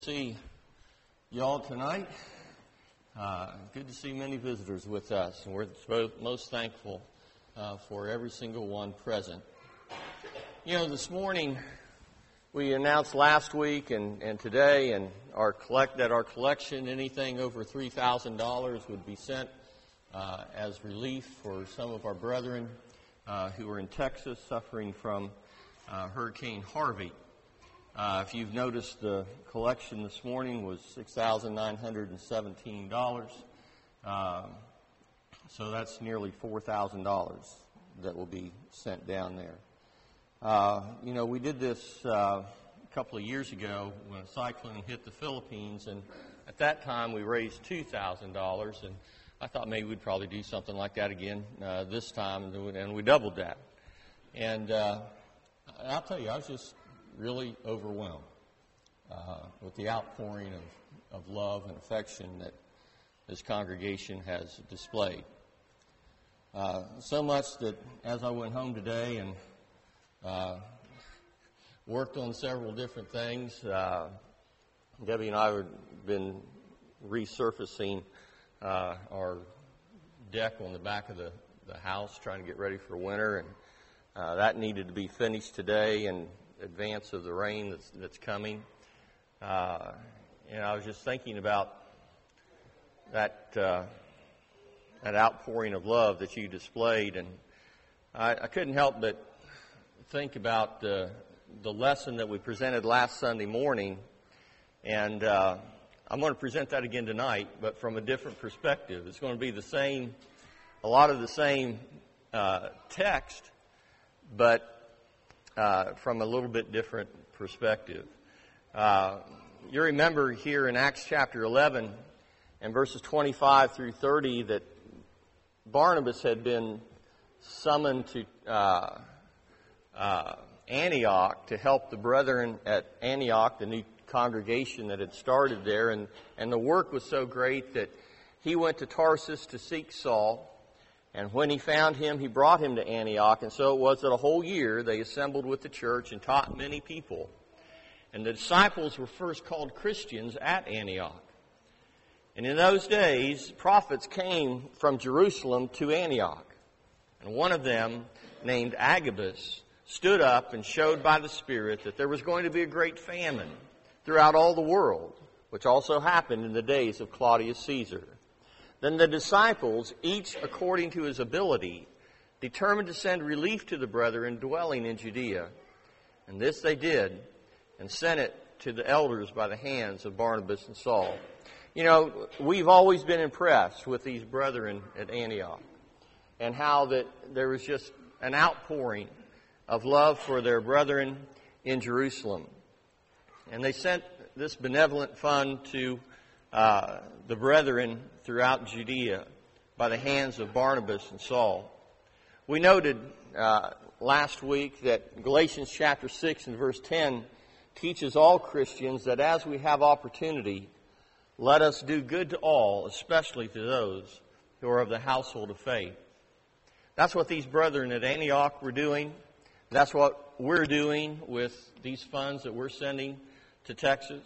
See y'all tonight. Good to see many visitors with us, and we're most thankful for every single one present. You know, this morning we announced last week and today, and our collection, anything over $3,000 would be sent as relief for some of our brethren who are in Texas suffering from Hurricane Harvey. If you've noticed, the collection this morning was $6,917. So that's nearly $4,000 that will be sent down there. We did this a couple of years ago when a cyclone hit the Philippines, and at that time we raised $2,000, and I thought maybe we'd probably do something like that again this time, and we doubled that. And I'll tell you, I was just really overwhelmed with the outpouring of love and affection that this congregation has displayed. So much that as I went home today and worked on several different things, Debbie and I have been resurfacing our deck on the back of the house, trying to get ready for winter, and that needed to be finished today in advance of the rain that's coming. And I was just thinking about that outpouring of love that you displayed, and I couldn't help but think about the lesson that we presented last Sunday morning, and I'm going to present that again tonight, but from a different perspective. It's going to be a lot of the same text, but from a little bit different perspective. You remember here in Acts chapter 11 and verses 25 through 30 that Barnabas had been summoned to Antioch to help the brethren at Antioch, the new congregation that had started there, and the work was so great that he went to Tarsus to seek Saul. And when he found him, he brought him to Antioch. And so it was that a whole year they assembled with the church and taught many people. And the disciples were first called Christians at Antioch. And in those days, prophets came from Jerusalem to Antioch. And one of them, named Agabus, stood up and showed by the Spirit that there was going to be a great famine throughout all the world, which also happened in the days of Claudius Caesar. Then the disciples, each according to his ability, determined to send relief to the brethren dwelling in Judea. And this they did, and sent it to the elders by the hands of Barnabas and Saul. You know, we've always been impressed with these brethren at Antioch, and how that there was just an outpouring of love for their brethren in Jerusalem. And they sent this benevolent fund to the brethren throughout Judea by the hands of Barnabas and Saul. We noted last week that Galatians chapter 6 and verse 10 teaches all Christians that as we have opportunity, let us do good to all, especially to those who are of the household of faith. That's what these brethren at Antioch were doing. That's what we're doing with these funds that we're sending to Texas.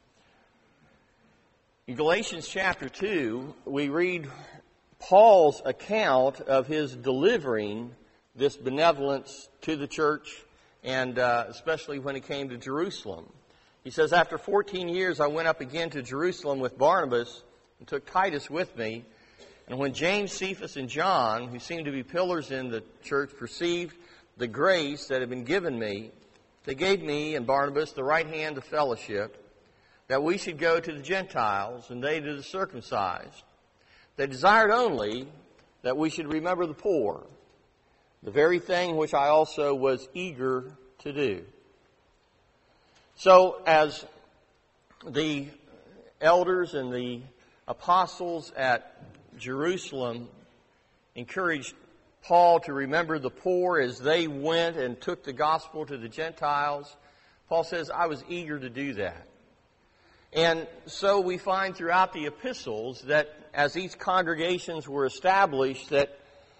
In Galatians chapter 2, we read Paul's account of his delivering this benevolence to the church, and especially when it came to Jerusalem. He says, "After 14 years I went up again to Jerusalem with Barnabas and took Titus with me. And when James, Cephas, and John, who seemed to be pillars in the church, perceived the grace that had been given me, they gave me and Barnabas the right hand of fellowship, that we should go to the Gentiles and they to the circumcised. They desired only that we should remember the poor, the very thing which I also was eager to do." So as the elders and the apostles at Jerusalem encouraged Paul to remember the poor as they went and took the gospel to the Gentiles, Paul says, I was eager to do that. And so we find throughout the epistles that as these congregations were established, that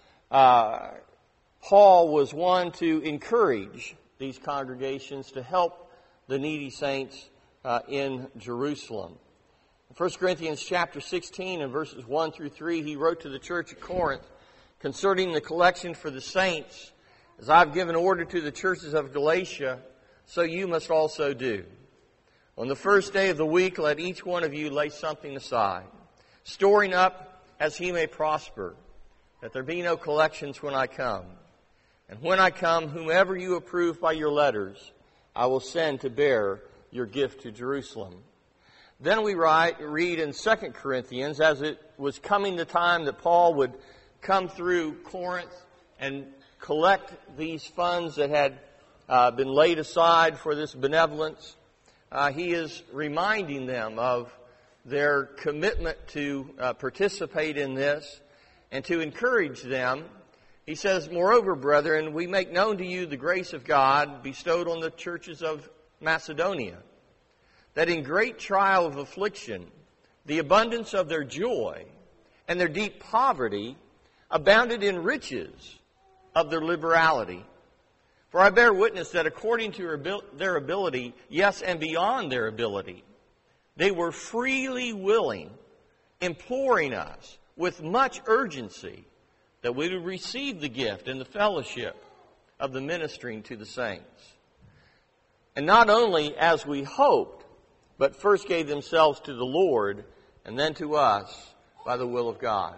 Paul was one to encourage these congregations to help the needy saints in Jerusalem. In 1 Corinthians chapter 16 and verses 1 through 3, he wrote to the church at Corinth concerning the collection for the saints, "As I've given order to the churches of Galatia, so you must also do. On the first day of the week, let each one of you lay something aside, storing up as he may prosper, that there be no collections when I come. And when I come, whomever you approve by your letters, I will send to bear your gift to Jerusalem." Then we read in 2 Corinthians, as it was coming the time that Paul would come through Corinth and collect these funds that had been laid aside for this benevolence, he is reminding them of their commitment to participate in this and to encourage them. He says, "Moreover, brethren, we make known to you the grace of God bestowed on the churches of Macedonia, that in great trial of affliction, the abundance of their joy and their deep poverty abounded in riches of their liberality. For I bear witness that according to their ability, yes, and beyond their ability, they were freely willing, imploring us with much urgency that we would receive the gift and the fellowship of the ministering to the saints. And not only as we hoped, but first gave themselves to the Lord and then to us by the will of God."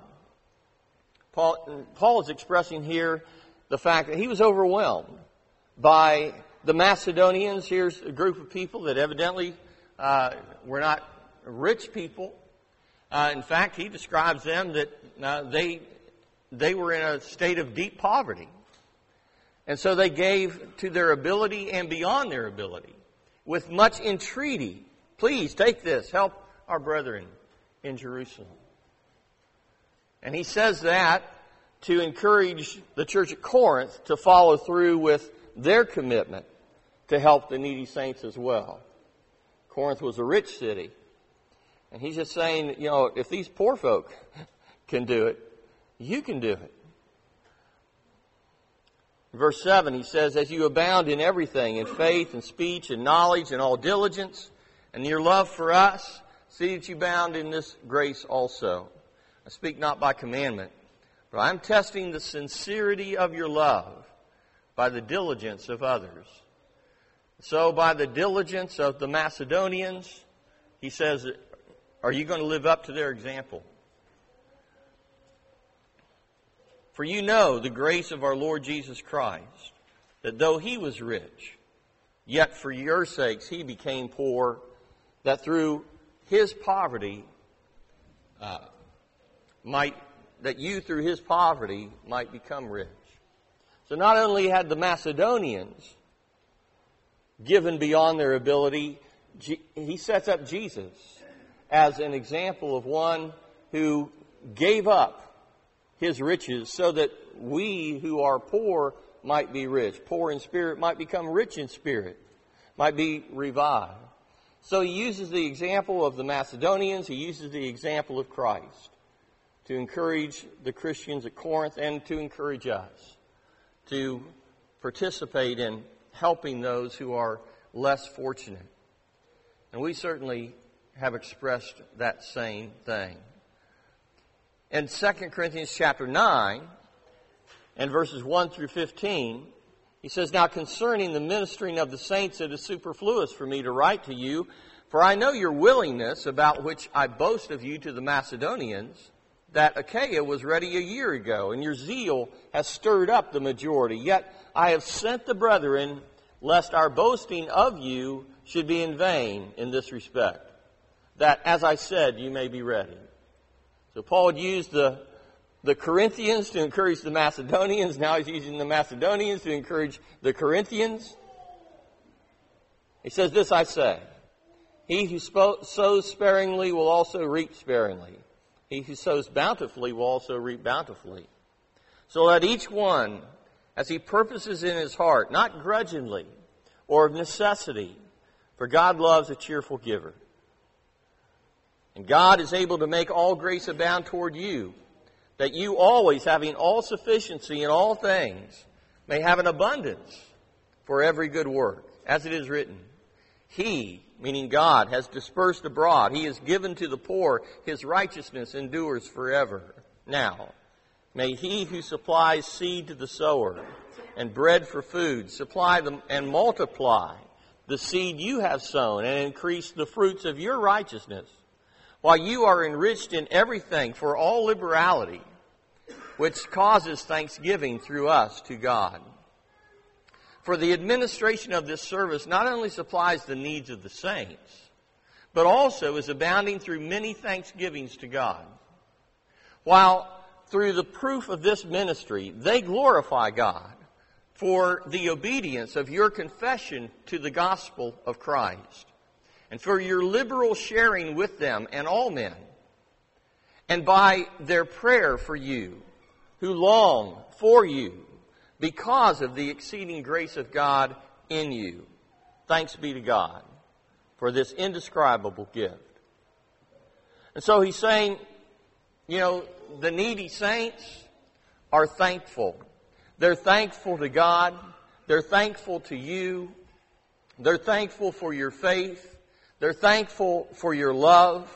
Paul is expressing here the fact that he was overwhelmed by the Macedonians. Here's a group of people that evidently were not rich people. In fact, he describes them that they were in a state of deep poverty. And so they gave to their ability and beyond their ability with much entreaty. "Please take this, help our brethren in Jerusalem." And he says that to encourage the church at Corinth to follow through with their commitment to help the needy saints as well. Corinth was a rich city. And he's just saying, if these poor folk can do it, you can do it. In verse 7, he says, "As you abound in everything, in faith and speech and knowledge and all diligence, and your love for us, see that you abound in this grace also. I speak not by commandment, but I am testing the sincerity of your love by the diligence of others." So by the diligence of the Macedonians, he says, are you going to live up to their example? "For you know the grace of our Lord Jesus Christ, that though he was rich, yet for your sakes he became poor, that through his poverty that you through his poverty might become rich." So not only had the Macedonians given beyond their ability, he sets up Jesus as an example of one who gave up his riches so that we who are poor might be rich. Poor in spirit might become rich in spirit, might be revived. So he uses the example of the Macedonians, he uses the example of Christ to encourage the Christians at Corinth and to encourage us to participate in helping those who are less fortunate. And we certainly have expressed that same thing. In 2 Corinthians chapter 9 and verses 1 through 15, he says, "Now concerning the ministering of the saints, it is superfluous for me to write to you, for I know your willingness, about which I boast of you to the Macedonians, that Achaia was ready a year ago, and your zeal has stirred up the majority. Yet I have sent the brethren, lest our boasting of you should be in vain in this respect, that, as I said, you may be ready." So Paul had used the Corinthians to encourage the Macedonians. Now he's using the Macedonians to encourage the Corinthians. He says, "This I say, he who sows sparingly will also reap sparingly. He who sows bountifully will also reap bountifully. So let each one, as he purposes in his heart, not grudgingly or of necessity, for God loves a cheerful giver. And God is able to make all grace abound toward you, that you always, having all sufficiency in all things, may have an abundance for every good work. As it is written, He meaning God, has dispersed abroad. He has given to the poor. His righteousness endures forever. Now, may He who supplies seed to the sower and bread for food supply them and multiply the seed you have sown and increase the fruits of your righteousness, while you are enriched in everything for all liberality, which causes thanksgiving through us to God. For the administration of this service not only supplies the needs of the saints, but also is abounding through many thanksgivings to God. While through the proof of this ministry, they glorify God for the obedience of your confession to the gospel of Christ, and for your liberal sharing with them and all men, and by their prayer for you, who long for you, because of the exceeding grace of God in you. Thanks be to God for this indescribable gift. And so he's saying, the needy saints are thankful. They're thankful to God. They're thankful to you. They're thankful for your faith. They're thankful for your love.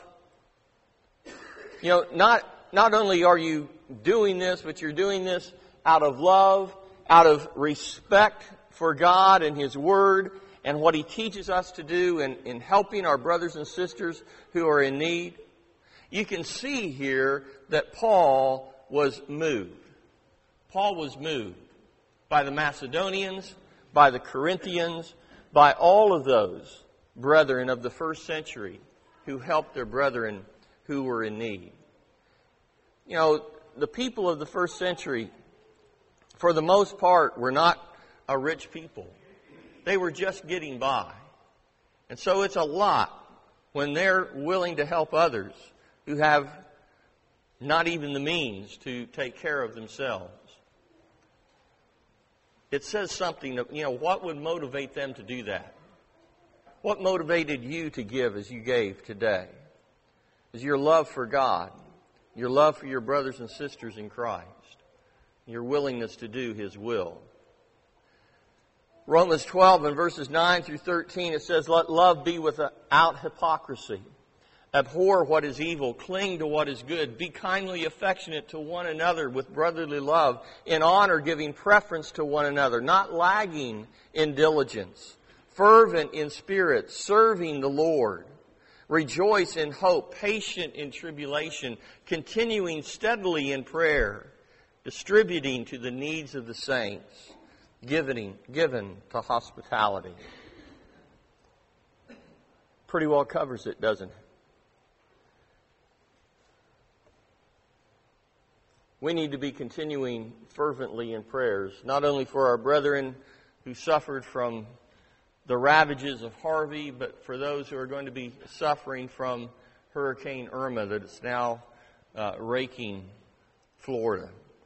Not only are you doing this, but you're doing this out of love, out of respect for God and His Word and what He teaches us to do in helping our brothers and sisters who are in need. You can see here that Paul was moved. Paul was moved by the Macedonians, by the Corinthians, by all of those brethren of the first century who helped their brethren who were in need. The people of the first century, for the most part, were not a rich people. They were just getting by. And so it's a lot when they're willing to help others who have not even the means to take care of themselves. It says something, what would motivate them to do that? What motivated you to give as you gave today? Is your love for God, your love for your brothers and sisters in Christ, your willingness to do His will. Romans 12 and verses 9 through 13, it says, let love be without hypocrisy. Abhor what is evil, cling to what is good, be kindly affectionate to one another with brotherly love, in honor giving preference to one another, not lagging in diligence, fervent in spirit, serving the Lord. Rejoice in hope, patient in tribulation, continuing steadily in prayer, distributing to the needs of the saints, given to hospitality. Pretty well covers it, doesn't it? We need to be continuing fervently in prayers, not only for our brethren who suffered from the ravages of Harvey, but for those who are going to be suffering from Hurricane Irma that is now raking Florida.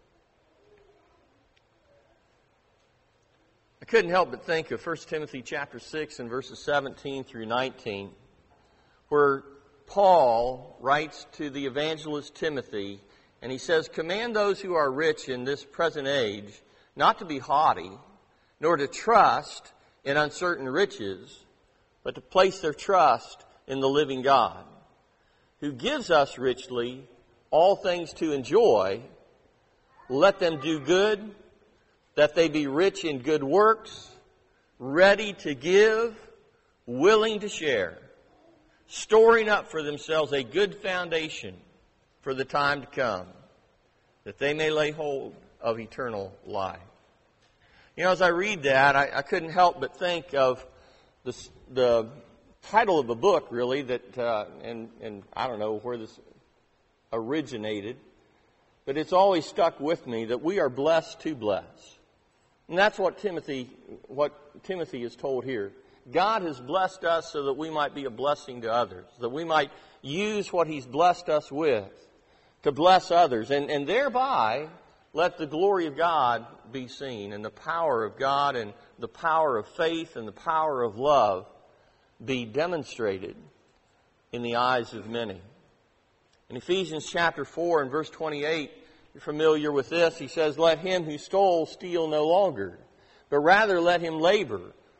I couldn't help but think of 1 Timothy chapter 6 and verses 17 through 19, where Paul writes to the evangelist Timothy, and he says, command those who are rich in this present age not to be haughty, nor to trust in uncertain riches, but to place their trust in the living God, who gives us richly all things to enjoy. Let them do good, that they be rich in good works, ready to give, willing to share, storing up for themselves a good foundation for the time to come, that they may lay hold of eternal life. As I read that, I couldn't help but think of the title of a book, really, that, and I don't know where this originated, but it's always stuck with me, that we are blessed to bless. And that's what Timothy is told here. God has blessed us so that we might be a blessing to others, that we might use what He's blessed us with to bless others, and thereby let the glory of God be seen, and the power of God and the power of faith and the power of love be demonstrated in the eyes of many. In Ephesians chapter 4 and verse 28, you're familiar with this. He says, let him who stole steal no longer, but rather let him labor,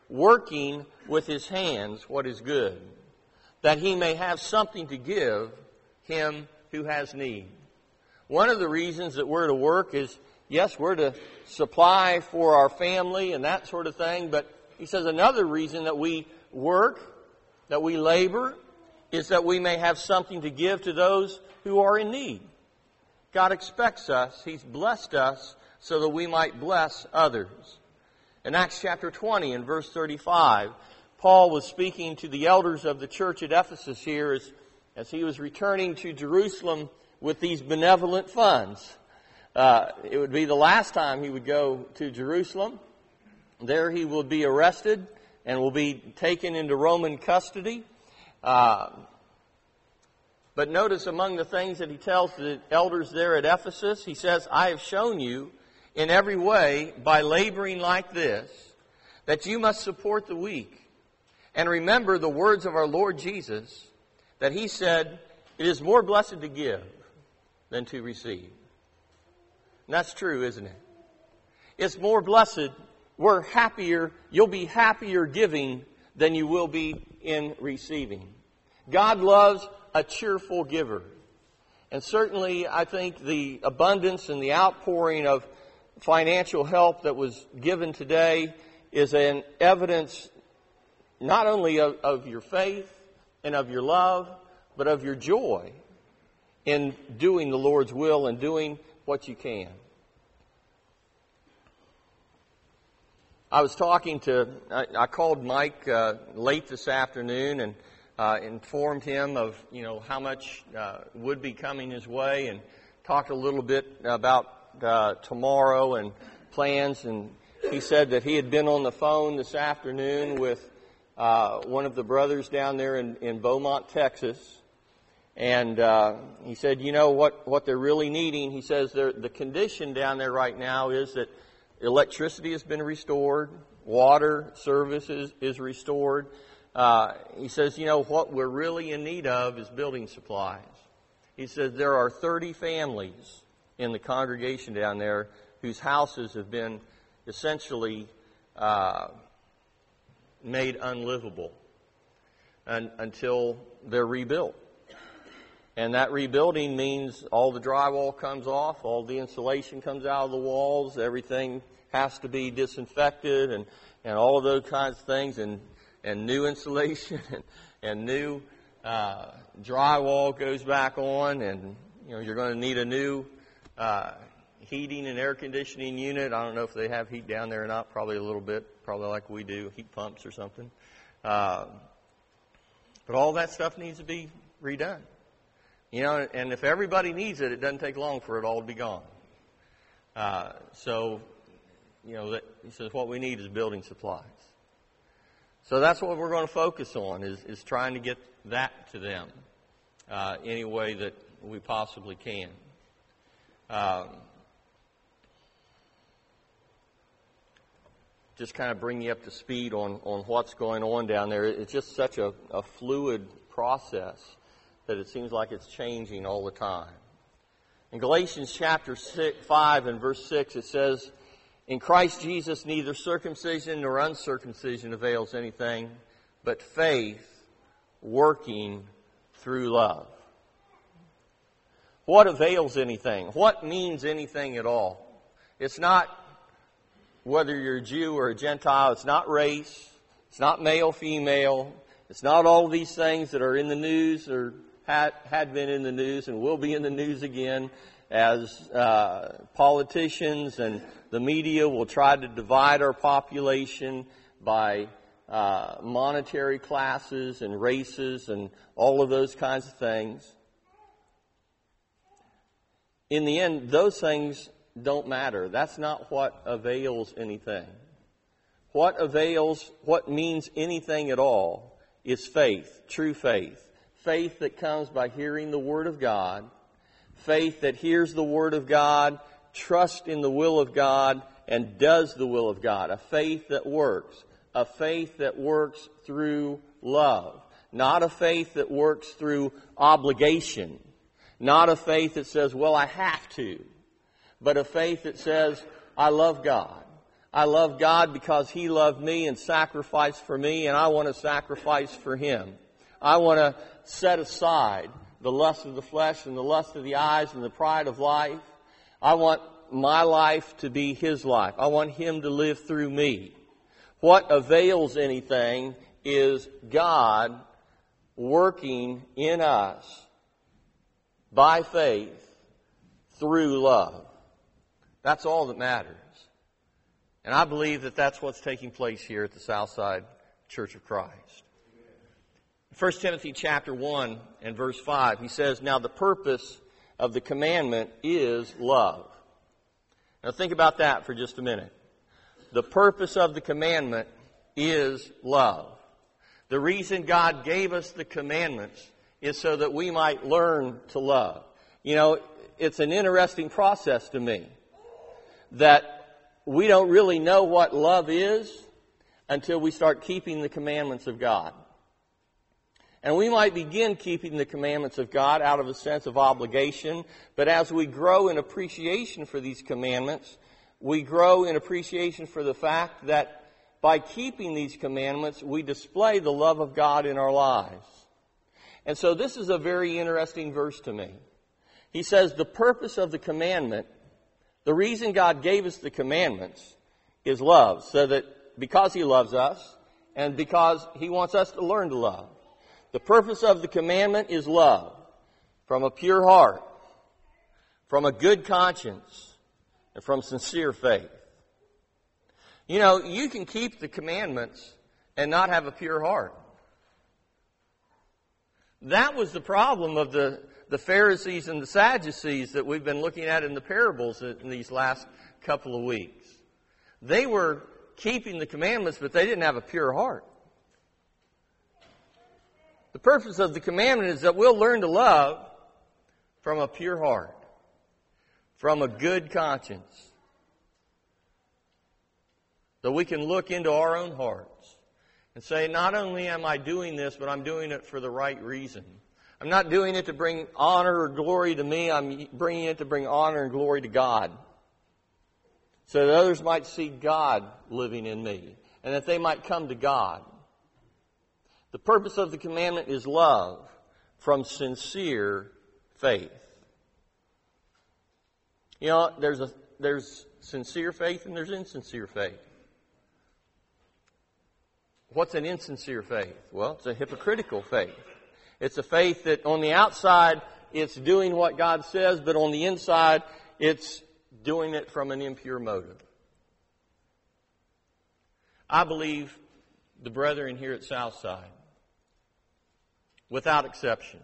working with his hands what is good, that he may have something to give him who has need. One of the reasons that we're to work is, yes, we're to supply for our family and that sort of thing, but he says another reason that we work, that we labor, is that we may have something to give to those who are in need. God expects us, He's blessed us, so that we might bless others. In Acts chapter 20 and verse 35, Paul was speaking to the elders of the church at Ephesus here as he was returning to Jerusalem with these benevolent funds. It would be the last time he would go to Jerusalem. There he will be arrested and will be taken into Roman custody. But notice among the things that he tells the elders there at Ephesus, he says, I have shown you in every way by laboring like this that you must support the weak. And remember the words of our Lord Jesus, that He said, it is more blessed to give than to receive. And that's true, isn't it? It's more blessed. We're happier. You'll be happier giving than you will be in receiving. God loves a cheerful giver. And certainly, I think the abundance and the outpouring of financial help that was given today is an evidence not only of your faith and of your love, but of your joy in doing the Lord's will and doing what you can. I called Mike late this afternoon and informed him of, how much would be coming his way, and talked a little bit about tomorrow and plans. And he said that he had been on the phone this afternoon with one of the brothers down there in Beaumont, Texas. And he said, what they're really needing, he says the condition down there right now is that electricity has been restored, water service is restored. He says, what we're really in need of is building supplies. He says there are 30 families in the congregation down there whose houses have been essentially made unlivable until they're rebuilt. And that rebuilding means all the drywall comes off, all the insulation comes out of the walls, everything has to be disinfected and all of those kinds of things, and new insulation and new drywall goes back on, and you're going to need a new heating and air conditioning unit. I don't know if they have heat down there or not, probably a little bit, probably like we do, heat pumps or something. But all that stuff needs to be redone. And if everybody needs it, it doesn't take long for it all to be gone. He says what we need is building supplies. So that's what we're going to focus on, is trying to get that to them any way that we possibly can. Just kind of bring you up to speed on what's going on down there. It's just such a fluid process that it seems like it's changing all the time. In Galatians chapter 5 and verse 6, it says, in Christ Jesus neither circumcision nor uncircumcision avails anything, but faith working through love. What avails anything? What means anything at all? It's not whether you're a Jew or a Gentile. It's not race. It's not male, female. It's not all these things that are in the news or had been in the news and will be in the news again as politicians and the media will try to divide our population by monetary classes and races and all of those kinds of things. In the end, those things don't matter. That's not what avails anything. What means anything at all is faith, true faith. Faith that comes by hearing the Word of God. Faith that hears the Word of God, trusts in the will of God, and does the will of God. A faith that works. A faith that works through love. Not a faith that works through obligation. Not a faith that says, well, I have to. But a faith that says, I love God. I love God because He loved me and sacrificed for me, and I want to sacrifice for Him. I want to set aside the lust of the flesh and the lust of the eyes and the pride of life. I want my life to be His life. I want Him to live through me. What avails anything is God working in us by faith through love. That's all that matters. And I believe that that's what's taking place here at the Southside Church of Christ. 1 Timothy chapter 1 and verse 5, he says, "Now the purpose of the commandment is love." Now think about that for just a minute. The purpose of the commandment is love. The reason God gave us the commandments is so that we might learn to love. You know, it's an interesting process to me that we don't really know what love is until we start keeping the commandments of God. And we might begin keeping the commandments of God out of a sense of obligation, but as we grow in appreciation for these commandments, we grow in appreciation for the fact that by keeping these commandments, we display the love of God in our lives. And so this is a very interesting verse to me. He says the purpose of the commandment, the reason God gave us the commandments is love, so that because He loves us and because He wants us to learn to love. The purpose of the commandment is love from a pure heart, from a good conscience, and from sincere faith. You know, you can keep the commandments and not have a pure heart. That was the problem of the Pharisees and the Sadducees that we've been looking at in the parables in these last couple of weeks. They were keeping the commandments, but they didn't have a pure heart. The purpose of the commandment is that we'll learn to love from a pure heart, from a good conscience, so we can look into our own hearts and say, not only am I doing this, but I'm doing it for the right reason. I'm not doing it to bring honor or glory to me. I'm bringing it to bring honor and glory to God, so that others might see God living in me and that they might come to God. The purpose of the commandment is love from sincere faith. You know, there's sincere faith and there's insincere faith. What's an insincere faith? Well, it's a hypocritical faith. It's a faith that on the outside it's doing what God says, but on the inside it's doing it from an impure motive. I believe the brethren here at Southside, without exception,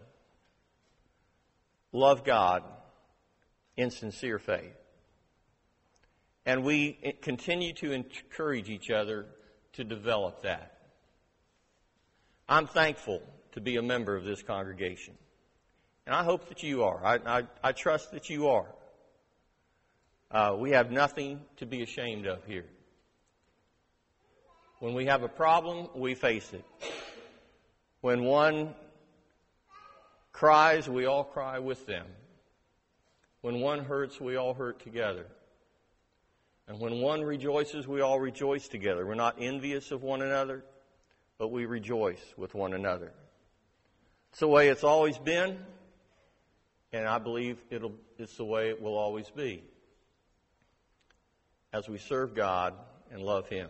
love God in sincere faith. And we continue to encourage each other to develop that. I'm thankful to be a member of this congregation. And I hope that you are. I trust that you are. We have nothing to be ashamed of here. When we have a problem, we face it. When one cries, we all cry with them. When one hurts, we all hurt together. And when one rejoices, we all rejoice together. We're not envious of one another, but we rejoice with one another. It's the way it's always been, and I believe it's the way it will always be as we serve God and love Him.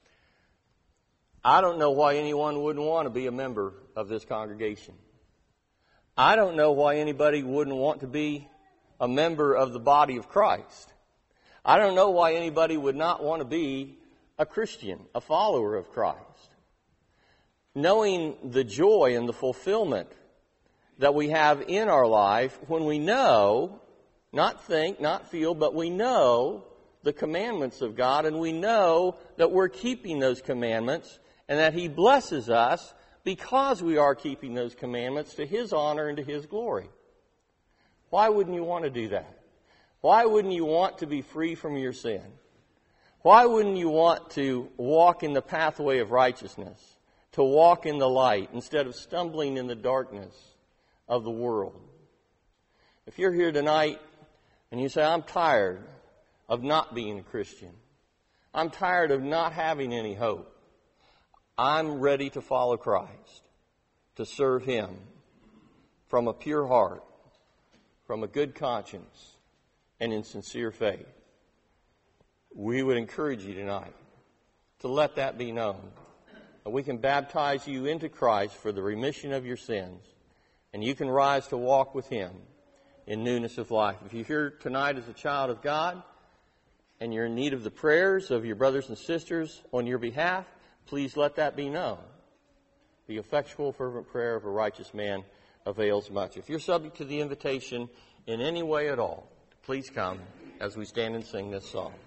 I don't know why anyone wouldn't want to be a member of this congregation. I don't know why anybody wouldn't want to be a member of the body of Christ. I don't know why anybody would not want to be a Christian, a follower of Christ. Knowing the joy and the fulfillment that we have in our life when we know, not think, not feel, but we know the commandments of God, and we know that we're keeping those commandments and that He blesses us because we are keeping those commandments to His honor and to His glory. Why wouldn't you want to do that? Why wouldn't you want to be free from your sin? Why wouldn't you want to walk in the pathway of righteousness, to walk in the light instead of stumbling in the darkness of the world? If you're here tonight and you say, I'm tired of not being a Christian, I'm tired of not having any hope. I'm ready to follow Christ, to serve Him from a pure heart, from a good conscience, and in sincere faith. We would encourage you tonight to let that be known. We can baptize you into Christ for the remission of your sins, and you can rise to walk with Him in newness of life. If you're here tonight as a child of God and you're in need of the prayers of your brothers and sisters on your behalf, please let that be known. The effectual, fervent prayer of a righteous man avails much. If you're subject to the invitation in any way at all, please come as we stand and sing this song.